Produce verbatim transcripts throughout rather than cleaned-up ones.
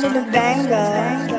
Tony Lubenga.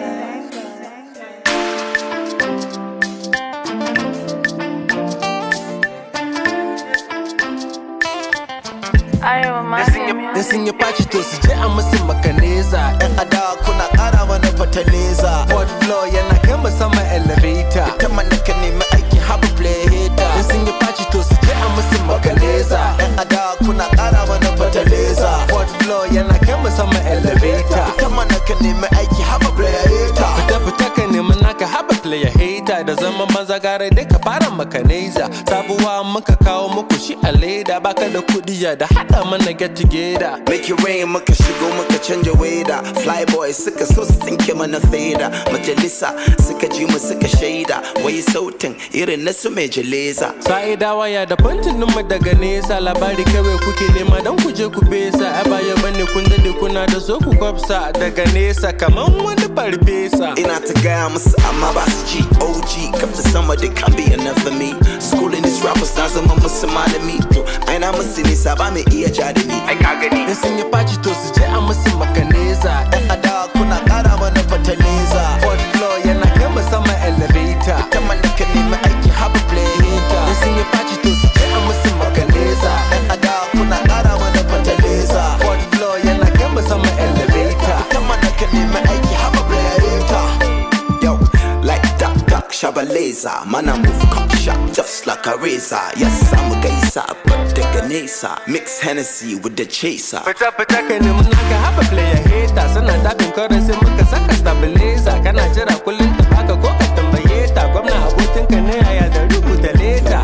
Da sun yi faci to su je a musu makaneza. Yan adawa kuna kara mana fataleza. Word flow yana kai musamman elevator. Ita mana ka nemi aiki habu play hater. Da sun yi faci to su je a musu makaneza. Yan adawa kuna kara mana fataleza. Word flow yana kai musamman elevator. Ita mana ka nemi aiki habu play hater. Fita fita ka nemi naka habu play hater. Da zaman maza gara dai ka fara makaneza. Sabuwa muka kawo muku shi a leda. Baka da kudi ya da hada mana get together. Make it rain muka shigo muka canja waida. Fly boys suka so su tsinke mana faida. Majalisa suka ji mu suka shaida. Wai sautin irin na su mai jaleza. Sa'ida waya da fantin mu daga nesa. Labari kawai kuke nema dan ku je ku besa. A baya bane kun dade kuna da so ku kwafsa daga nesa kaman wani farfesa. Ina ta gaya musu amma ba su ji. O G kafta sama they can't be enough for me. Schooling these rappers na zama musu malami. To aina musu nisa ba mai iya ja da ni. Ai ka gani. Da sun yi faci to su je a musu makaneza. Yan adawa kuna kara mana fataleza. Word flow yana kai musamman elevator. Ita mana ka nemi aiki habu play hater. Da sun yi faci to su je a musu makaneza. Yan adawa kuna kara mana fataleza. Word flow yana kai musamman elevator. Ita mana ka nemi aiki habu play hater. Yo, like duck duck shabaleza. Man I move cock shot just like a razor. Yes I'm a geyser but daga nesa. Mix Hennessy with the chaser. Fita fita ka nemi naka haɓa player hater. Suna dafin kawai sai muka saka stabilizer. Kana jira kullum ta baka ko ka tambaye ta. Gwamna abokinka ne yaya da rubuta leta.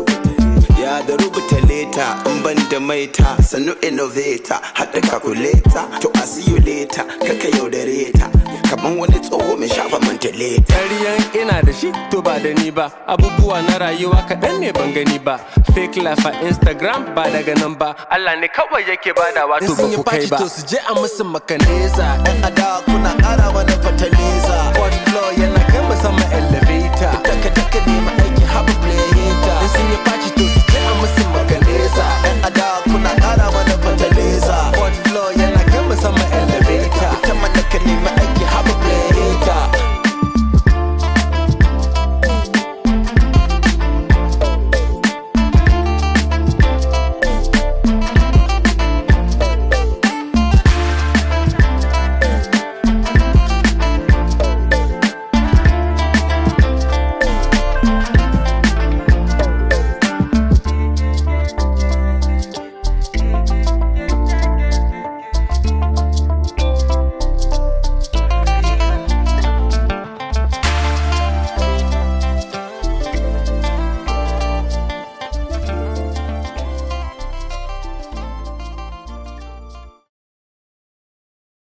Ya da rubuta leta in ban da maita. Sannu innovator haɗa calculator. To I see you later kaka yaudare ta. Kaman wani tsoho mai shafa mantaleta. Ƙaryan ina da shi to ba da ni ba. Abubuwa na rayuwa kaɗan ne ban gani ba. Fake life a Instagram ba daga nan ba. Allah ne kawai yake bada wato ba ku kai ba. To su je a musu makaneza. Yan adawa kuna ƙara mana fataleza.